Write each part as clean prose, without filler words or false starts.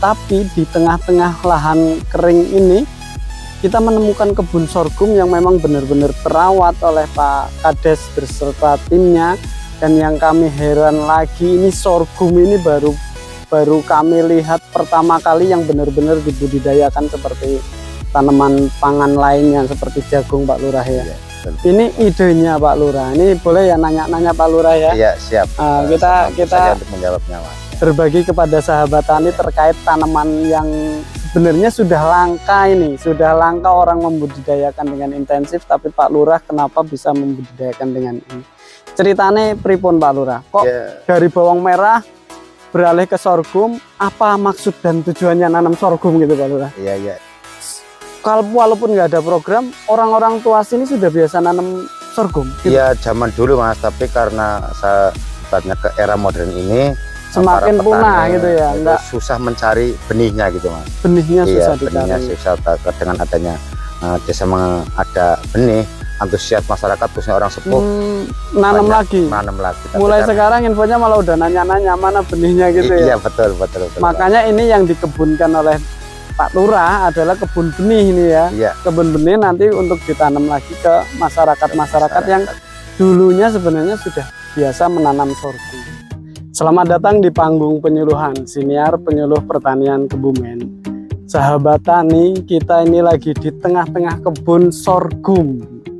Tapi di tengah-tengah lahan kering ini kita menemukan kebun sorghum yang memang benar-benar terawat oleh Pak Kades beserta timnya. Dan yang kami heran lagi, ini sorghum ini baru kami lihat pertama kali yang benar-benar dibudidayakan seperti tanaman pangan lainnya seperti jagung, Pak Lurah ya. Iya, ini idenya Pak Lurah. Ini boleh ya nanya-nanya Pak Lurah ya? Iya, siap. Kita untuk menjawabnya, Mas. Berbagi kepada sahabat tani terkait tanaman yang sebenarnya sudah langka ini, sudah langka orang membudidayakan dengan intensif, tapi Pak Lurah kenapa bisa membudidayakan dengan ini? Ceritanya pripun Pak Lurah? Kok dari bawang merah beralih ke sorghum? Apa maksud dan tujuannya nanam sorghum gitu Pak Lurah? Iya. Kalau walaupun nggak ada program, orang-orang tua sini sudah biasa nanam sorghum. Iya, zaman dulu Mas, tapi karena saya ke era modern ini semakin punah gitu ya, enggak susah mencari benihnya gitu Mas. Benihnya susah dicari. Benihnya susah. Dengan adanya desa ada benih, antusias masyarakat khususnya orang sepuh nanam lagi. Mulai sekarang infonya malah udah nanya-nanya mana benihnya gitu ya. Iya betul. Makanya ini yang dikebunkan oleh Pak Lurah adalah kebun benih ini ya. Iya. Kebun benih nanti untuk ditanam lagi ke masyarakat yang dulunya sebenarnya sudah biasa menanam sorghum. Selamat datang di panggung penyuluhan Siniar Penyuluh Pertanian Kebumen. Sahabat tani, kita ini lagi di tengah-tengah kebun sorghum.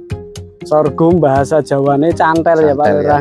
Sorghum bahasa Jawane cantel ya Pak Lurah.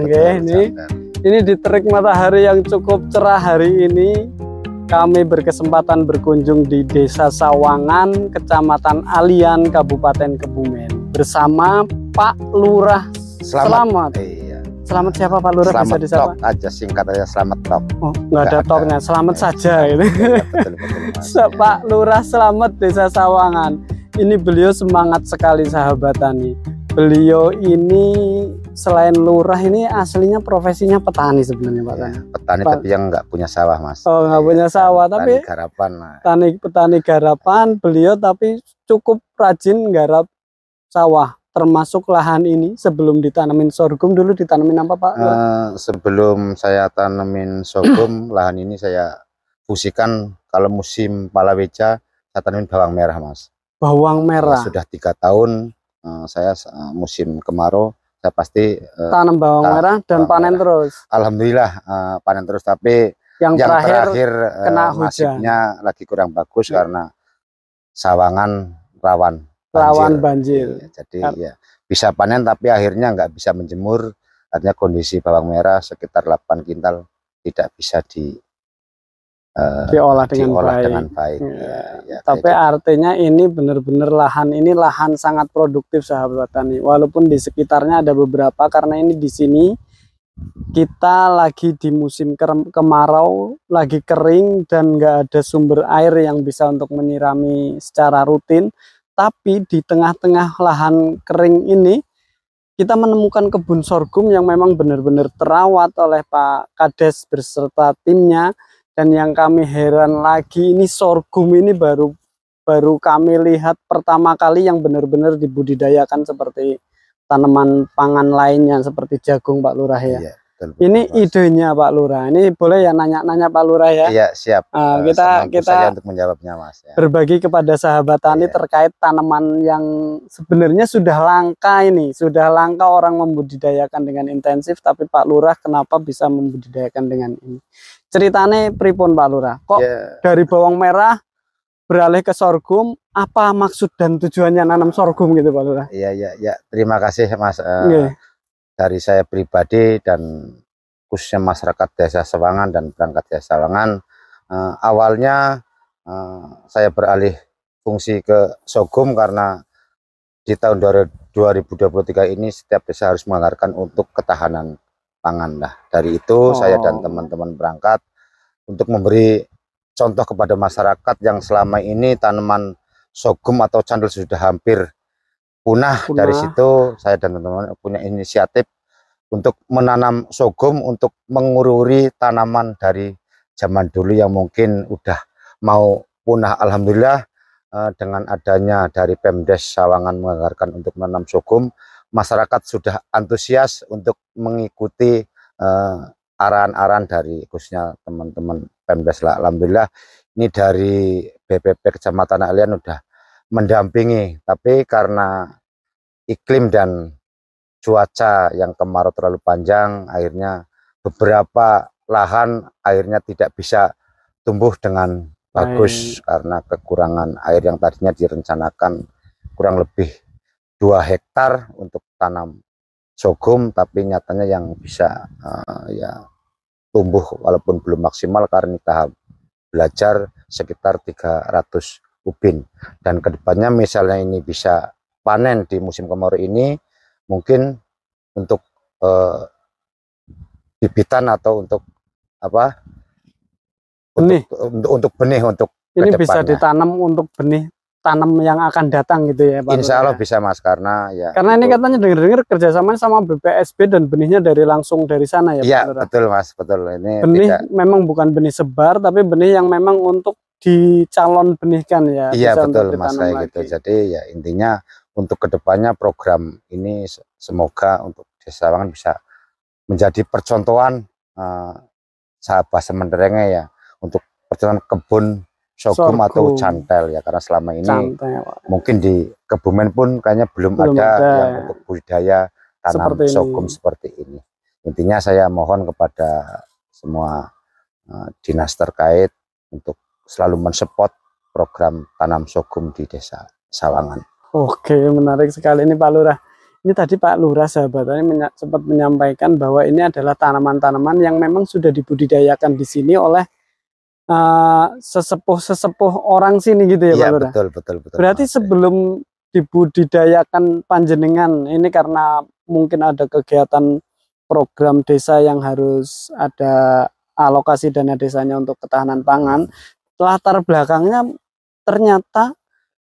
Ini di terik matahari yang cukup cerah hari ini, kami berkesempatan berkunjung di Desa Sawangan, Kecamatan Alian, Kabupaten Kebumen bersama Pak Lurah. Selamat. Selamat siapa Pak Lurah? Selamat bisa disapa? Top aja, singkat aja Selamat Top. Oh, nggak ada topnya, selamat saja gitu. Betul. Pak Lurah Selamat Desa Sawangan. Ini beliau semangat sekali sahabat tani. Beliau ini selain lurah ini aslinya profesinya petani sebenarnya Pak. Petani tapi yang nggak punya sawah Mas. Oh nggak punya sawah tapi garapan. Petani garapan beliau tapi cukup rajin garap sawah. Termasuk lahan ini sebelum ditanamin sorghum dulu ditanamin apa Pak? Sebelum saya tanamin sorghum lahan ini saya fungsikan kalau musim palawija saya tanamin bawang merah Mas. Bawang merah. Sudah 3 tahun saya musim kemarau saya pasti tanam bawang merah dan panen terus. Alhamdulillah panen terus, tapi yang terakhir kena hujannya lagi kurang bagus karena Sawangan rawan banjir. Jadi ya bisa panen tapi akhirnya nggak bisa menjemur, artinya kondisi bawang merah sekitar 8 kintal tidak bisa diolah dengan baik. Ya, tapi artinya ini benar-benar lahan sangat produktif sahabat tani. Walaupun di sekitarnya ada beberapa, karena ini di sini kita lagi di musim kemarau, lagi kering dan nggak ada sumber air yang bisa untuk menyirami secara rutin. Tapi di tengah-tengah lahan kering ini kita menemukan kebun sorghum yang memang benar-benar terawat oleh Pak Kades beserta timnya. Dan yang kami heran lagi, ini sorghum ini baru kami lihat pertama kali yang benar-benar dibudidayakan seperti tanaman pangan lainnya seperti jagung Pak Lurah ya. Iya, betul, ini idenya Pak Lurah. Ini boleh ya nanya-nanya Pak Lurah ya? Iya siap. Kita untuk menjawabnya Mas. Ya. Berbagi kepada sahabat tani terkait tanaman yang sebenarnya sudah langka ini, sudah langka orang membudidayakan dengan intensif, tapi Pak Lurah kenapa bisa membudidayakan dengan ini? Ceritanya pripun Pak Lurah? Kok dari bawang merah beralih ke sorghum? Apa maksud dan tujuannya nanam sorghum gitu Pak Lurah? Iya. Terima kasih Mas. Dari saya pribadi dan khususnya masyarakat Desa Sawangan dan perangkat Desa Sawangan, awalnya saya beralih fungsi ke sorghum karena di tahun 2023 ini setiap desa harus menganggarkan untuk ketahanan pangan. Nah, dari itu saya dan teman-teman berangkat untuk memberi contoh kepada masyarakat yang selama ini tanaman sorghum atau candle sudah hampir punah. Dari situ saya dan teman-teman punya inisiatif untuk menanam sorghum untuk mengururi tanaman dari zaman dulu yang mungkin udah mau punah. Alhamdulillah dengan adanya dari Pemdes Sawangan menganggarkan untuk menanam sorghum, masyarakat sudah antusias untuk mengikuti arahan-arahan dari khususnya teman-teman Pemdes lah. Alhamdulillah ini dari BPP Kecamatan Alian udah mendampingi, tapi karena iklim dan cuaca yang kemarau terlalu panjang, akhirnya beberapa lahan akhirnya tidak bisa tumbuh dengan bagus karena kekurangan air yang tadinya direncanakan kurang lebih 2 hektar untuk tanam sorghum, tapi nyatanya yang bisa ya tumbuh walaupun belum maksimal karena tahap belajar sekitar 300 ubin. Dan kedepannya misalnya ini bisa panen di musim kemarau ini, mungkin untuk bibitan atau untuk apa? Benih. Untuk benih untuk ini bisa ditanam untuk benih tanam yang akan datang gitu ya Pak? Insya Allah bisa Mas, karena ini katanya dengar-dengar kerjasama sama BPSB dan benihnya langsung dari sana ya Pak? Iya betul Mas, betul. Ini benih memang bukan benih sebar tapi benih yang memang untuk dicalon benihkan ya. Iya betul Mas, kayak gitu. Jadi ya intinya untuk kedepannya program ini semoga untuk Desa Sawangan bisa menjadi percontohan sahabat sementerengnya ya, untuk percontohan kebun sorghum atau cantel ya, karena selama ini mungkin di Kebumen pun kayaknya belum ada yang untuk budidaya tanam sorghum seperti ini. Intinya saya mohon kepada semua dinas terkait untuk selalu mensupport program tanam sorghum di Desa Sawangan. Oke, menarik sekali ini Pak Lurah. Ini tadi Pak Lurah sahabatnya sempat menyampaikan bahwa ini adalah tanaman-tanaman yang memang sudah dibudidayakan di sini oleh sesepuh orang sini gitu ya, Pak Lurah? Betul. Berarti sebelum dibudidayakan panjenengan ini karena mungkin ada kegiatan program desa yang harus ada alokasi dana desanya untuk ketahanan pangan, latar belakangnya ternyata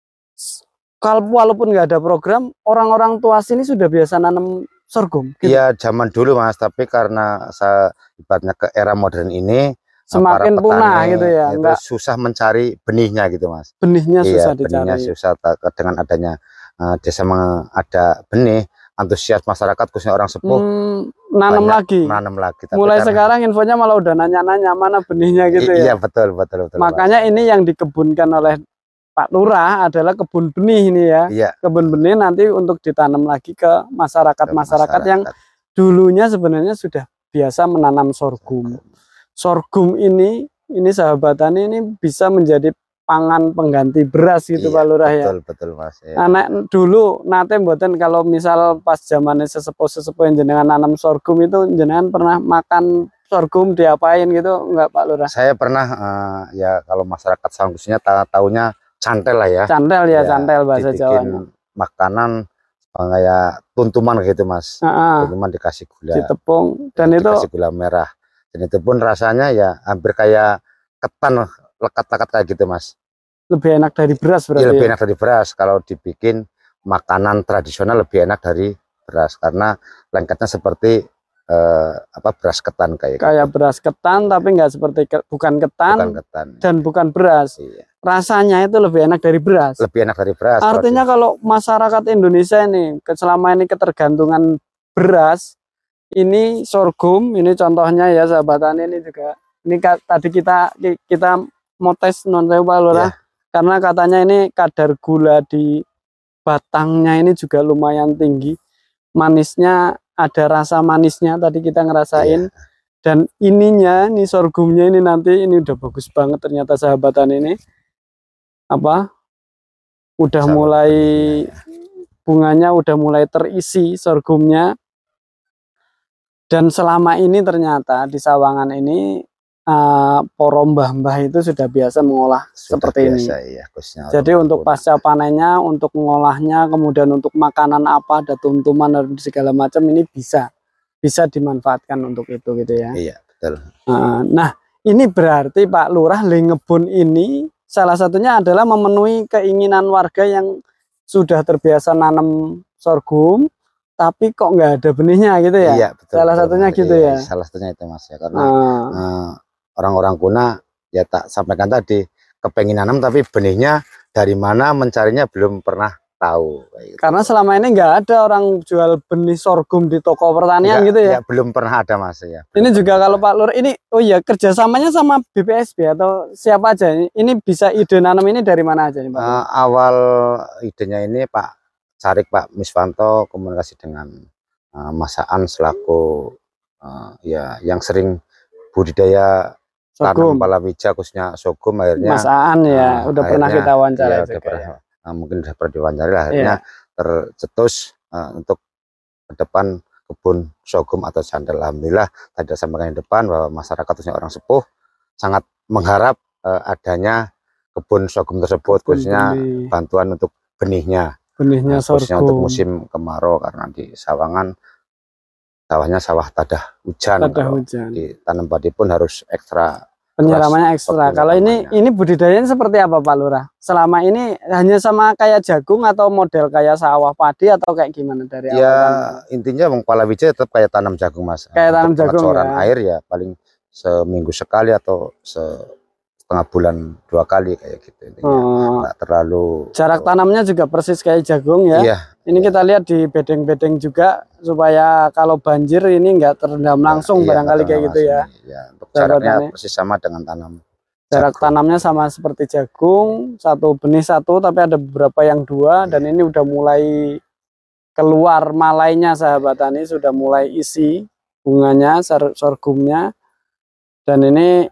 kalau walaupun nggak ada program, orang-orang tua sini sudah biasa nanam sorghum. Iya gitu. Zaman dulu Mas, tapi karena saya ibaratnya ke era modern ini semakin punah gitu ya, enggak susah mencari benihnya gitu Mas. Benihnya susah dicari. Benihnya susah. Dengan adanya desa ada benih, antusias masyarakat khususnya orang sepuh nanam lagi. Tapi mulai sekarang infonya malah udah nanya-nanya mana benihnya gitu ya. Iya betul. Makanya Mas, ini yang dikebunkan oleh Pak Lurah adalah kebun benih ini ya. Iya. Kebun benih nanti untuk ditanam lagi ke masyarakat yang dulunya sebenarnya sudah biasa menanam sorghum. Sorghum ini sahabat tani ini bisa menjadi pangan pengganti beras gitu Pak Lurah ya. Betul Mas. Ya. Anak dulu nate mboten kalau misal pas zamannya sesepuh yang jenengan nanam sorghum itu jenengan pernah makan sorghum diapain gitu enggak Pak Lurah? Saya pernah ya kalau masyarakat khususnya tahunya cantel lah ya. Cantel ya, cantel bahasa Jawanya. Makanan kayak tuntuman gitu Mas. Tuntuman dikasih gula. Ditepung dan itu dikasih gula merah. Dan itu pun rasanya ya hampir kayak ketan, lekat-lekat kayak gitu Mas. Lebih enak dari beras berarti. Iya, lebih enak dari beras. Kalau dibikin makanan tradisional lebih enak dari beras karena lengketnya seperti beras ketan kayak gitu. Beras ketan tapi nggak seperti bukan ketan dan bukan beras. Iya. Rasanya itu lebih enak dari beras. Lebih enak dari beras. Artinya kalau masyarakat Indonesia ini selama ini ketergantungan beras, ini sorghum, ini contohnya ya sahabat tani ini juga. Ini tadi kita mau tes Pak Lurah, karena katanya ini kadar gula di batangnya ini juga lumayan tinggi. Manisnya ada rasa manisnya tadi kita ngerasain. Dan ininya, ini sorghumnya ini nanti ini udah bagus banget ternyata sahabat tani ini. Udah mulai bunganya udah mulai terisi sorghumnya. Dan selama ini ternyata di Sawangan ini para mbah-mbah itu sudah biasa mengolah seperti ini. Ya, jadi untuk pasca panennya, untuk mengolahnya, kemudian untuk makanan apa, ada tuntuman dan segala macam ini bisa dimanfaatkan untuk itu gitu ya. Iya betul. Nah ini berarti Pak Lurah ngebun ini salah satunya adalah memenuhi keinginan warga yang sudah terbiasa nanam sorghum tapi kok nggak ada benihnya gitu ya. Iya, betul, salah satunya gitu ya. Salah satunya itu Mas ya, karena orang-orang kuna ya tak sampaikan tadi kepengen nanam tapi benihnya dari mana mencarinya belum pernah tahu kayak gitu. Karena selama ini nggak ada orang jual benih sorghum di toko pertanian gitu ya? Ya belum pernah ada Mas ya. Ini juga kalau Pak Lurah ini, oh iya, kerjasamanya sama BPSB atau siapa aja? Ini bisa ide nanam ini dari mana aja nih Pak? Awal idenya ini Pak Carik, Pak Miswanto komunikasi dengan Mas Aan selaku ya yang sering budidaya tanam palawija khususnya sorghum. Akhirnya Mas Aan ya udah pernah kita wawancara ya, juga ya. Mungkin sudah pernah diwawancara, akhirnya tercetus untuk ke depan kebun sorghum atau jandel. Alhamdulillah tadi sampaikan di depan bahwa masyarakat khususnya orang sepuh sangat mengharap adanya kebun sorghum tersebut, khususnya bantuan untuk benihnya khususnya untuk musim kemarau, karena di Sawangan sawahnya sawah tadah hujan, ditanam padi pun harus ekstra penyiramannya ekstra. Kalau ini budidayanya seperti apa Pak Lurah? Selama ini hanya sama kayak jagung atau model kayak sawah padi atau kayak gimana dari awal? Ya intinya palawija tetap kayak tanam jagung Mas. Kayak tanam jagung ya. Air ya paling seminggu sekali atau setengah bulan 2 kali kayak gitu. Nggak terlalu. Jarak tanamnya juga persis kayak jagung ya. Iya. Ini kita lihat di bedeng-bedeng juga supaya kalau banjir ini nggak terendam langsung barangkali kayak gitu ya. Ya, untuk jaraknya persis sama dengan tanam. Jarak tanamnya sama seperti jagung, satu benih satu, tapi ada beberapa yang 2 dan ini udah mulai keluar malainya sahabat tani, sudah mulai isi bunganya, sorghumnya. Dan ini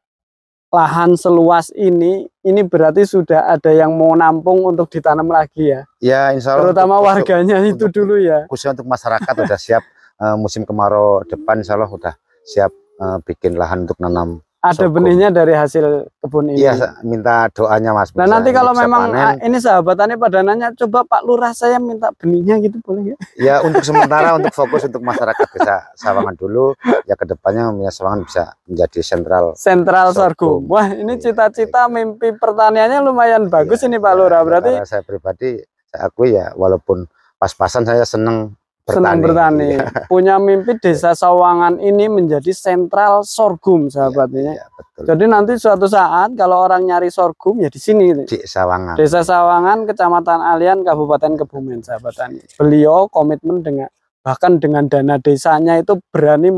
lahan seluas ini berarti sudah ada yang mau nampung untuk ditanam lagi ya. Ya, insya Allah. Terutama warganya itu dulu ya. Khususnya untuk masyarakat udah siap musim kemarau depan, insya Allah udah siap bikin lahan untuk nanam. Ada benihnya dari hasil kebun ini. Iya, minta doanya Mas. Nah nanti kalau memang ini sahabat tani pada nanya, coba Pak Lurah saya minta benihnya gitu boleh ya? Ya untuk sementara untuk fokus untuk masyarakat desa Sawangan dulu, ya kedepannya Sawangan bisa menjadi sentral sorghum. Wah ini cita-cita mimpi pertaniannya lumayan bagus ini Pak Lurah. Berarti saya pribadi saya akui ya, walaupun pas-pasan saya seneng bertani. Punya mimpi desa Sawangan ini menjadi sentral sorghum sahabatnya. Jadi nanti suatu saat kalau orang nyari sorghum ya di sini di Sawangan. Desa Sawangan, Kecamatan Alian, Kabupaten Kebumen sahabat tani. Beliau komitmen dengan bahkan dengan dana desanya itu berani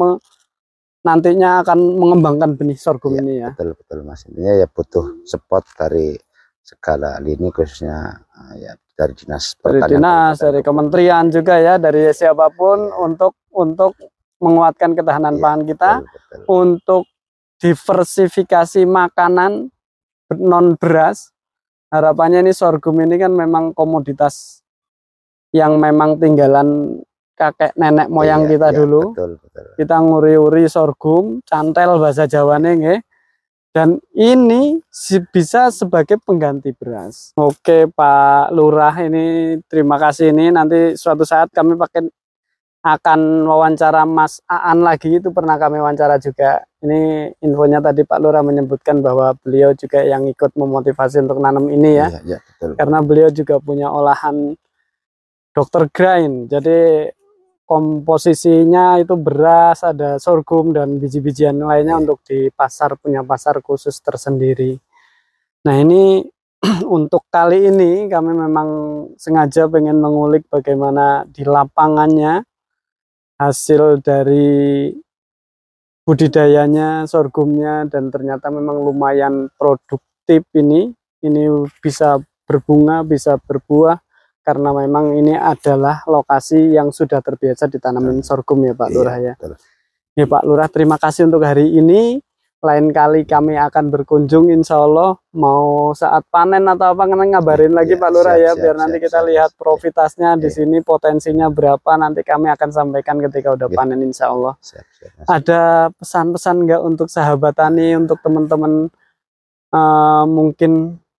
nantinya akan mengembangkan benih sorghum ini ya. Betul Mas. Intinya ya butuh support dari segala lini, khususnya ya dari dinas pertanian, dari kementerian juga ya, dari siapapun untuk menguatkan ketahanan pangan kita, untuk diversifikasi makanan non beras. Harapannya ini sorghum ini kan memang komoditas yang memang tinggalan kakek nenek moyang kita dulu. Kita nguri-uri sorghum, cantel bahasa Jawane nggih. Dan ini bisa sebagai pengganti beras. Oke Pak Lurah, ini terima kasih. Ini nanti suatu saat kami akan wawancara Mas Aan lagi, itu pernah kami wawancara juga. Ini infonya tadi Pak Lurah menyebutkan bahwa beliau juga yang ikut memotivasi untuk nanam ini ya. Betul. Karena beliau juga punya olahan Dr. Grain. Jadi komposisinya itu beras, ada sorghum dan biji-bijian lainnya untuk di pasar, punya pasar khusus tersendiri. Nah ini untuk kali ini kami memang sengaja pengen mengulik bagaimana di lapangannya hasil dari budidayanya sorghumnya, dan ternyata memang lumayan produktif ini bisa berbunga, bisa berbuah. Karena memang ini adalah lokasi yang sudah terbiasa ditanamin sorghum ya Pak Lurah ya. Ya Pak Lurah, terima kasih untuk hari ini. Lain kali kami akan berkunjung insya Allah, mau saat panen atau apa ngabarin lagi Pak Lurah ya, biar nanti kita lihat profitasnya di sini, potensinya berapa, nanti kami akan sampaikan ketika udah panen insya Allah. Ada pesan-pesan nggak untuk sahabat tani, untuk teman-teman mungkin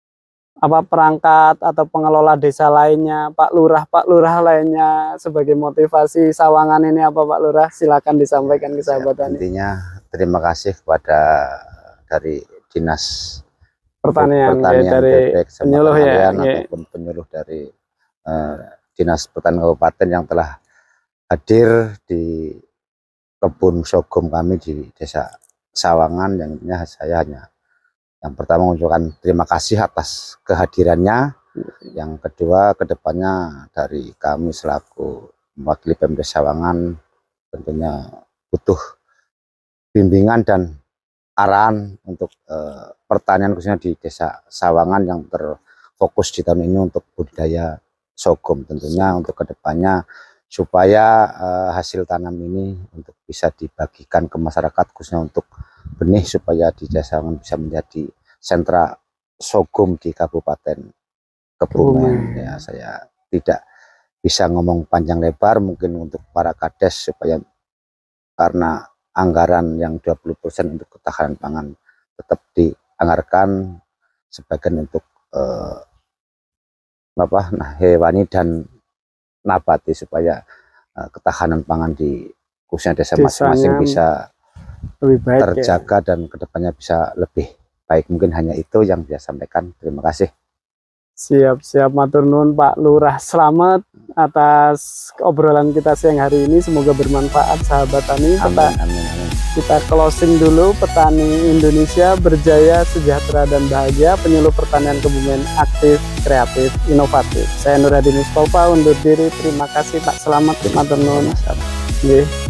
perangkat atau pengelola desa lainnya, Pak Lurah lainnya, sebagai motivasi Sawangan ini apa Pak Lurah? Silakan disampaikan ke sahabat tani. Intinya terima kasih kepada dari Dinas Pertanian dari penyuluh ya, ataupun penyuluh dari Dinas Pertanian Kabupaten yang telah hadir di kebun sorghum kami di Desa Sawangan. Yang intinya saya hanya yang pertama mengucapkan terima kasih atas kehadirannya, Yang kedua, kedepannya dari kami selaku mewakili Pemda Sawangan tentunya butuh bimbingan dan arahan untuk pertanian khususnya di Desa Sawangan yang terfokus di tahun ini untuk budidaya sorghum. Tentunya untuk kedepannya supaya hasil tanam ini untuk bisa dibagikan ke masyarakat khususnya untuk benih supaya di Desa Sawangan bisa menjadi sentra sorghum di Kabupaten Kebumen. Ya, saya tidak bisa ngomong panjang lebar mungkin untuk para kades supaya karena anggaran yang 20% untuk ketahanan pangan tetap dianggarkan sebagian untuk hewani dan nabati supaya ketahanan pangan di khususnya desa masing-masing bisa lebih baik terjaga dan kedepannya bisa lebih baik. Mungkin hanya itu yang saya sampaikan. Terima kasih. Siap matur nuwun Pak Lurah. Selamat atas obrolan kita siang hari ini, semoga bermanfaat sahabat tani. Amin. Kita closing dulu. Petani Indonesia berjaya, sejahtera dan bahagia. Penyuluh pertanian Kebumen aktif, kreatif, inovatif. Saya Nur Hadi Mustafa undur diri. Terima kasih Pak. Selamat matur nuwun.